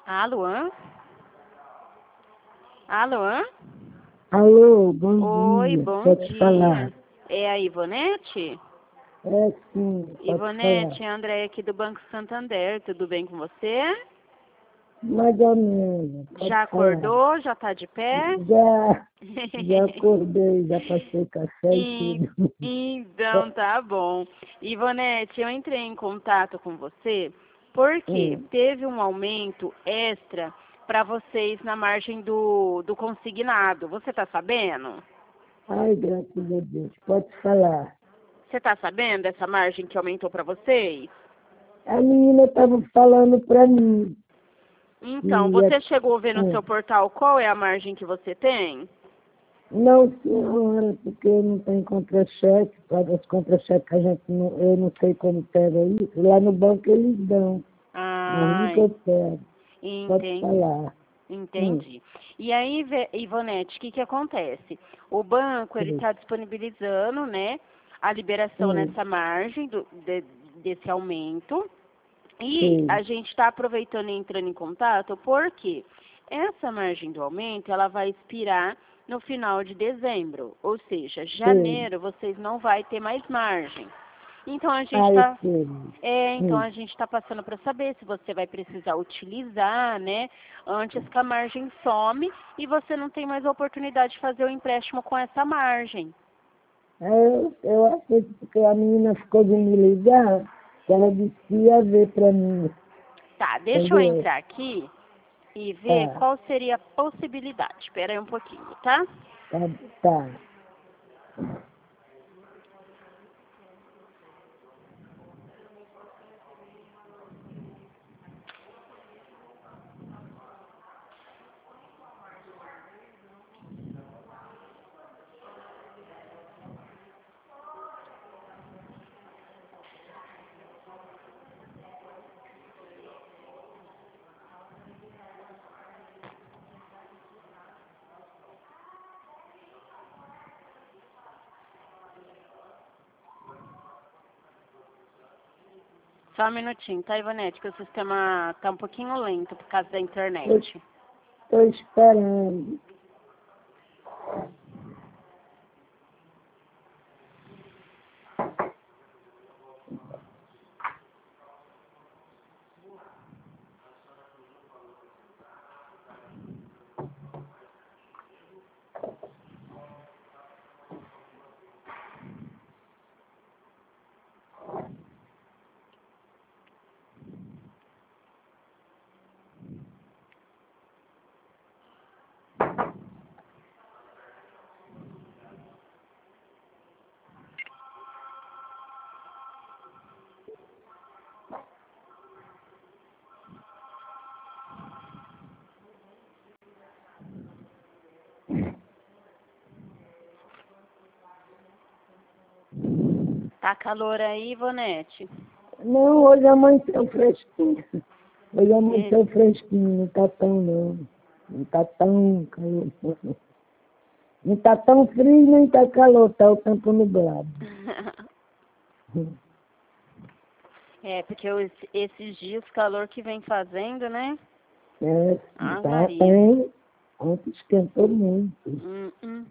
Alô? Alô? Alô, bom Oi, dia. bom Pode dia. falar. É a Ivonete? É sim, pode Ivonete, falar. é a Andréia aqui do Banco Santander. Tudo bem com você? Mais ou menos, pode Já falar. acordou? Já tá de pé? Já acordei, já passei café e E- tudo. Então, tá bom. Ivonete, eu entrei em contato com você porque Hum. teve um aumento extra para vocês na margem do consignado. Você tá sabendo? Ai, graças a Deus, pode falar. Você tá sabendo dessa margem que aumentou para vocês? A menina estava falando para mim. Então, E você chegou a ver no seu hum. portal qual é a margem que você tem? Não, senhora, porque eu não tenho contra-cheque. Paga os contra-cheques, eu não sei como pega isso. Lá no banco eles dão, mas nunca eu Ai, pego. Pode entendi. falar. Hum. Entendi. E aí, Ivonete, o que acontece? O banco ele Hum. está disponibilizando, né, a liberação Hum. nessa margem desse aumento. E Sim. a gente está aproveitando e entrando em contato porque essa margem do aumento ela vai expirar no final de dezembro. Ou seja, Sim. janeiro vocês não vai ter mais margem. Então a gente Eu está sei. então a gente está passando para saber se você vai precisar utilizar, né, antes que a margem some e você não tem mais a oportunidade de fazer o empréstimo com essa margem. Eu achei que porque a menina ficou de me ligar, que ela disse que ia ver pra mim, Tá, deixa eu entendeu? entrar aqui e ver Tá, qual seria a possibilidade. Espera aí um pouquinho, tá? tá, tá. Só um minutinho, tá, Ivonete? Que o sistema tá um pouquinho lento por causa da internet. Tô esperando. Tá calor aí, Ivonete? Não, hoje amanheceu fresquinho. Hoje amanheceu fresquinho, não tá tão não. Não tá tão calor. Não tá tão frio nem tá calor, tá o tempo nublado. É, porque esses dias o calor que vem fazendo, né? É, Ah, tá, Maria. tem. Ontem esquentou muito. Hum.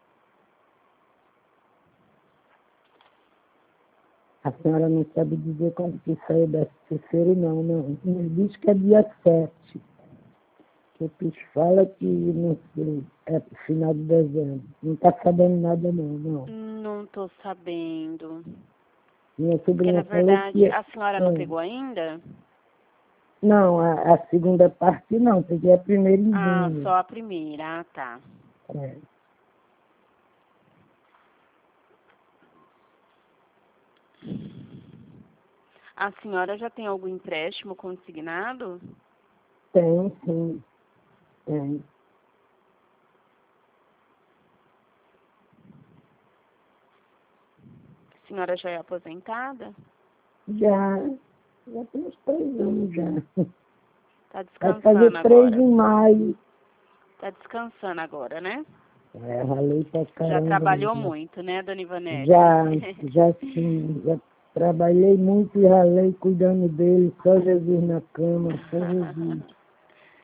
A senhora não sabe dizer quando que saiu desse terceiro, não. Nos diz que é dia 7. Que o Pix fala que, não sei, é pro final de dezembro. Não tá sabendo nada, não. Não tô sabendo. Minha Porque, na sobrinha falou verdade, que... a senhora não pegou ainda? Não, a segunda parte não, peguei a primeira em Ah, junho. só a primeira. Ah, tá. É. A senhora já tem algum empréstimo consignado? Tem, sim. Tem. A senhora já é aposentada? Já tem uns 3 anos já. Tá Vai fazer descansando 3 agora. em maio. Tá descansando agora, né? Ralei pra Já caramba. trabalhou muito, né, dona Ivonete? Já sim, já trabalhei muito e ralei cuidando dele, só Jesus na cama, só Jesus.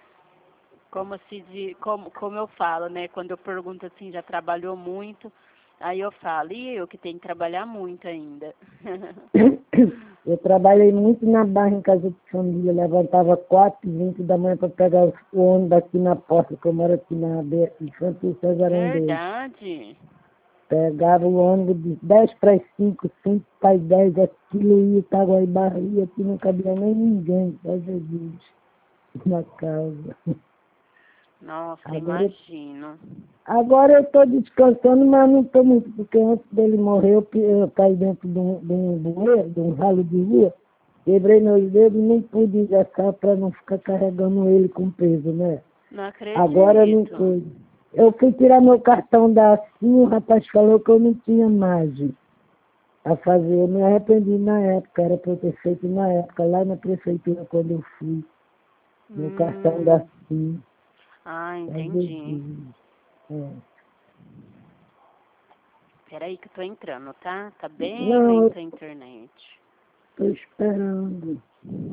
como eu falo, né? Quando eu pergunto assim, já trabalhou muito, aí eu falo, e eu que tenho que trabalhar muito ainda. Eu trabalhei muito na barra em casa de família, levantava 4h20 da manhã para pegar o ônibus aqui na porta, que eu moro aqui na Infantil Cesarão 2. Verdade. Pegava o ônibus de 10 para as 5, 5 para as 10, aquilo ia, Itaguaí Barria, aqui não cabia nem ninguém, só Jesus, na casa. Nossa, Agora, imagino. agora eu estou descansando, mas não estou muito, porque antes dele morrer eu caí dentro de um bueiro, de um ralo de rua, quebrei meus dedos e nem pude engaçar para não ficar carregando ele com peso, né? Não Agora eu não acredito. pude. Eu fui tirar meu cartão da assim, o rapaz falou que eu não tinha margem a fazer. Eu me arrependi na época, era para eu ter feito na época, lá na prefeitura, quando eu fui. Meu cartão da assim. Ah, entendi. É. Peraí que eu tô entrando, tá? Tá bem Não, lenta a internet. estou esperando.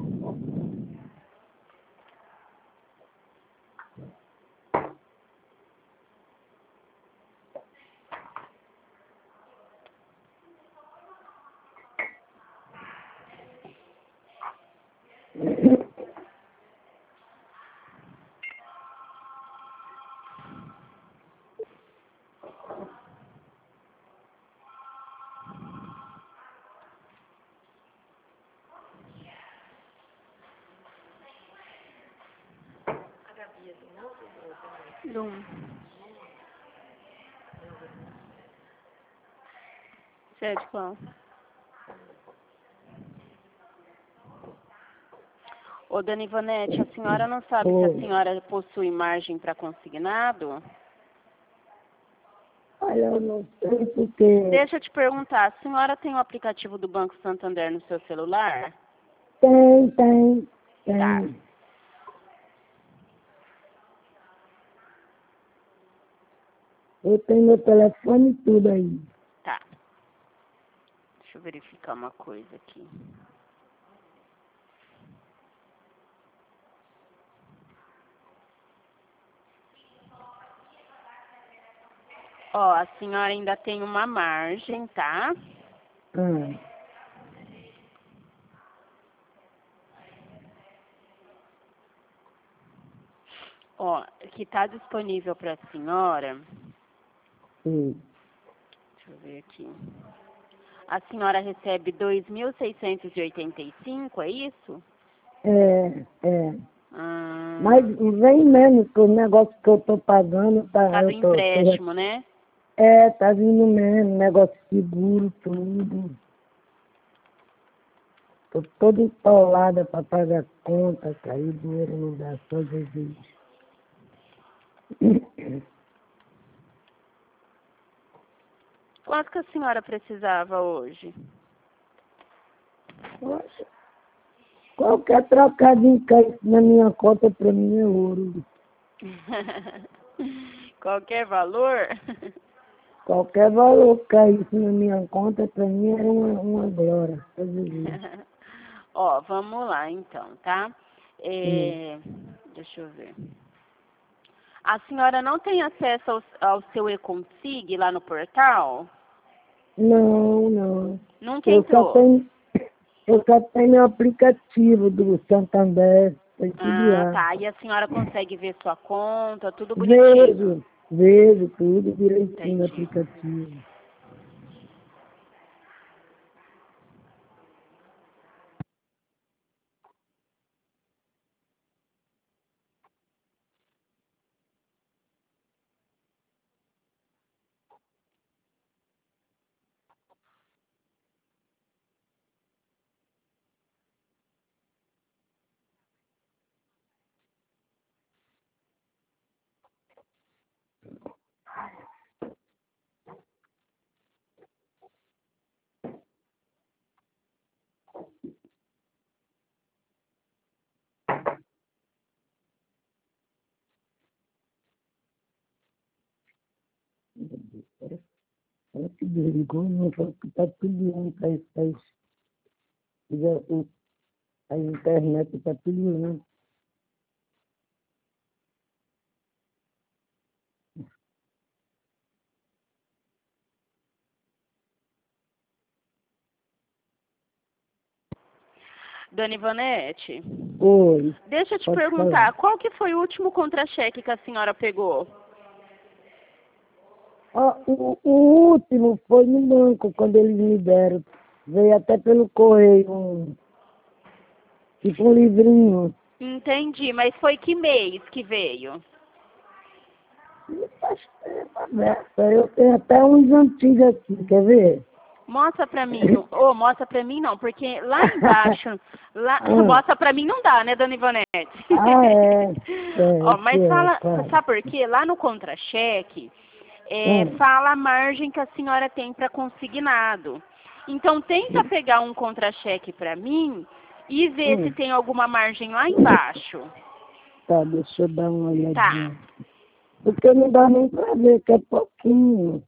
Lum. Você é de qual? Ô, Dona Ivonete, a senhora não sabe se a Oi. senhora possui margem para consignado? Olha, eu não sei porque Deixa eu te perguntar, a senhora tem o aplicativo do Banco Santander no seu celular? tem. Tá, Eu tenho meu telefone e tudo aí. tá. Deixa eu verificar uma coisa aqui. Ó, a senhora ainda tem uma margem, tá? Ah, Ó, que tá disponível para a senhora. sim. Deixa eu ver aqui. A senhora recebe 2.685, é isso? É. Mas Hum, vem menos que o negócio que eu estou pagando, tá? por causa do Eu empréstimo, né? tá vindo menos, negócio seguro, tudo. Tô toda empolada para pagar conta, cair dinheiro não dá, só Jesus. Quanto que a senhora precisava hoje? Poxa, qualquer trocadinho que cai na minha conta para mim é ouro. Qualquer valor? Qualquer valor que caísse na minha conta para mim era uma glória, só Jesus. Ó, vamos lá então, tá? Hum. Deixa eu ver. A senhora não tem acesso ao seu e-consig lá no portal? Não. Nunca Eu só entrou? tenho, eu só tenho o aplicativo do Santander, tem tudo Ah, lá. tá. E a senhora consegue ver sua conta, tudo bonitinho. Vejo tudo direitinho no Entendi. aplicativo. Ela se desligou, não falou que está tudo indo para isso. A internet está tudo indo. Dona Ivonete, Oi, deixa eu te pode perguntar, falar. qual que foi o último contra-cheque que a senhora pegou? Ó, o último foi no banco, quando eles me deram. Veio até pelo correio, tipo um livrinho. Entendi, mas foi que mês que veio? Faz tempo a beça. Eu tenho até uns antigos aqui, quer ver? Mostra pra mim, mostra pra mim não, porque lá embaixo, mostra pra mim não dá, né, Dona Ivonete? Ah, é. Ó, mas fala, Claro. sabe por quê? Lá no contra-cheque, fala a margem que a senhora tem para consignado. Então, tenta pegar um contra-cheque para mim e ver se tem alguma margem lá embaixo. Tá, deixa eu dar uma olhadinha. Tá. Porque não dá nem pra ver, que é pouquinho.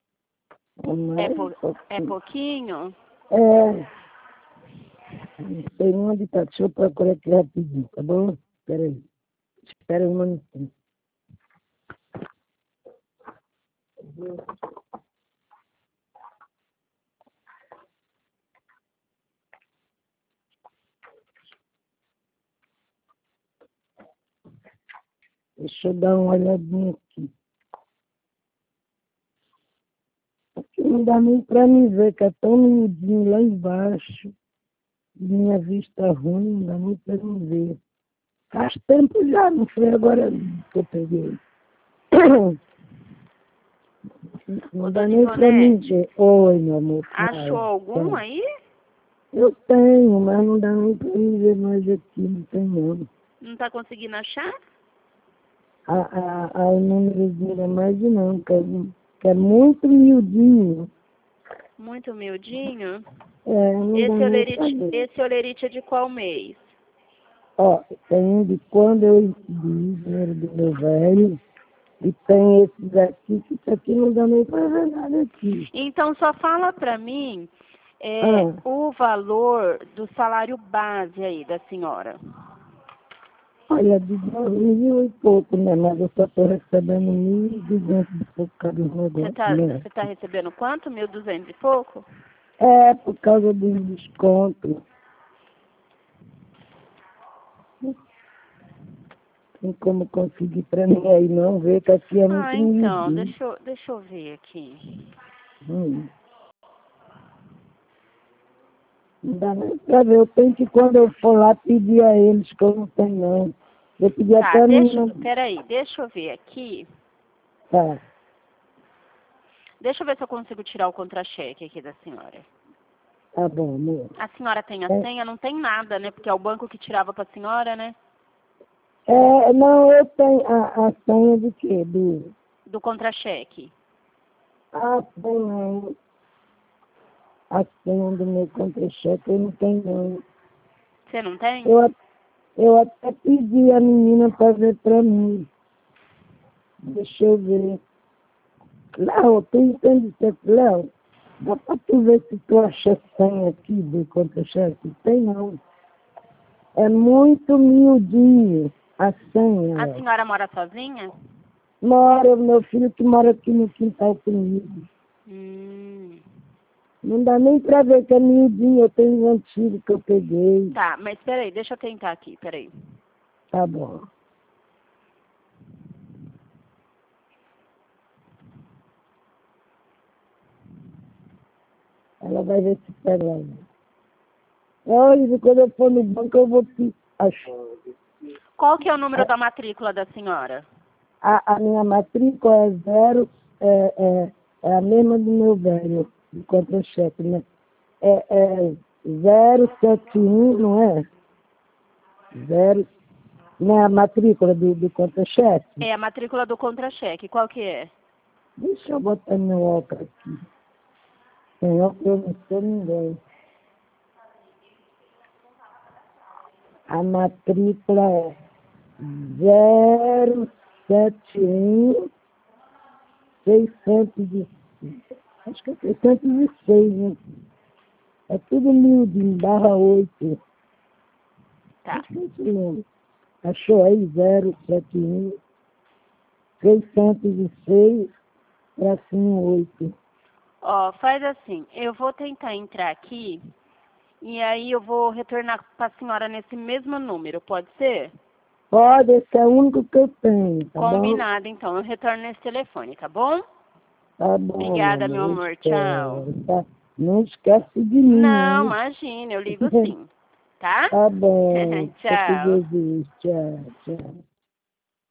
É pouquinho? É. Tem onde tá? Deixa eu procurar aqui rapidinho, tá bom? Espera aí. Espera um minutinho. Deixa eu dar uma olhadinha aqui. Aqui não dá nem pra me ver, que é tão miudinho lá embaixo. Minha vista ruim, não dá nem pra me ver. Faz tempo já, não foi agora que eu peguei. Não dá nem pra me ver. Oi, meu amor. Achou algum aí? Eu tenho, mas não dá nem pra me ver mais aqui, não tem não. Não tá conseguindo achar? O númerozinho é mais não, que é muito miudinho. Muito humildinho. Não dá nem pra ver. Esse olerite é de qual mês? Ó, tem um de quando eu recebi dinheiro do meu velho, e tem esses aqui, que isso aqui não dá nem pra ver nada aqui. Então, só fala pra mim o valor do salário base aí da senhora. Olha, de 2.000 e pouco, né? Mas eu só estou recebendo 1.200 e pouco cada negócio, né? Você tá recebendo quanto? 1.200 e pouco? É, por causa dos descontos. Tem como conseguir pra mim aí não ver que aqui é muito Então, miudinho. deixa eu ver aqui. Não dá nem pra ver. Eu tenho que, quando eu for lá, pedir a eles, que eu não tenho não. Eu pedi até a menina. Peraí, deixa eu ver aqui. Tá. Deixa eu ver se eu consigo tirar o contra-cheque aqui da senhora. Tá bom, amor. A senhora tem a senha? Não tem nada, né? Porque é o banco que tirava pra senhora, né? Não, eu tenho a senha de quê? Do contra-cheque. Tem não. A senha do meu contra-cheque eu não tenho não. Você não tem? Eu até pedi a menina para ver para mim. Deixa eu ver. Léo, tu entende isso? Léo, dá para tu ver se tu acha senha aqui do contra-cheque? Tem não. É muito miudinho a senha, A Léo. senhora mora sozinha? Mora, meu filho que mora aqui no quintal comigo. Não dá nem pra ver que é miudinho, eu tenho um antigo que eu peguei. Tá, mas peraí, deixa eu tentar aqui, peraí. Tá bom. Ela vai ver se pega aí. Olha, quando eu for no banco eu vou te achar. Qual que é o número da matrícula da senhora? A minha matrícula é zero, é a mesma do meu velho, de contra-cheque, né? É 071, não é? Não é a matrícula do contra-cheque? É a matrícula do contra-cheque, qual que é? Deixa eu botar meu óculos aqui. Sem óculos eu não sou ninguém. A matrícula é 071 600. Acho que é 606, né? É tudo miudinho, /8. Tá. Acho que é isso mesmo. Achou aí 071 606 tracinho 8. Ó, faz assim, eu vou tentar entrar aqui E aí eu vou retornar para a senhora nesse mesmo número, pode ser? Pode, esse é o único que eu tenho, tá bom? Combinado, então. Eu retorno nesse telefone, tá bom? Tá bom, Obrigada, meu amor. Tchau. tá? Não esquece de mim, Não, hein? imagina, eu ligo sim. Tá? Tá bom. Tchau. Jesus. Tchau, tchau.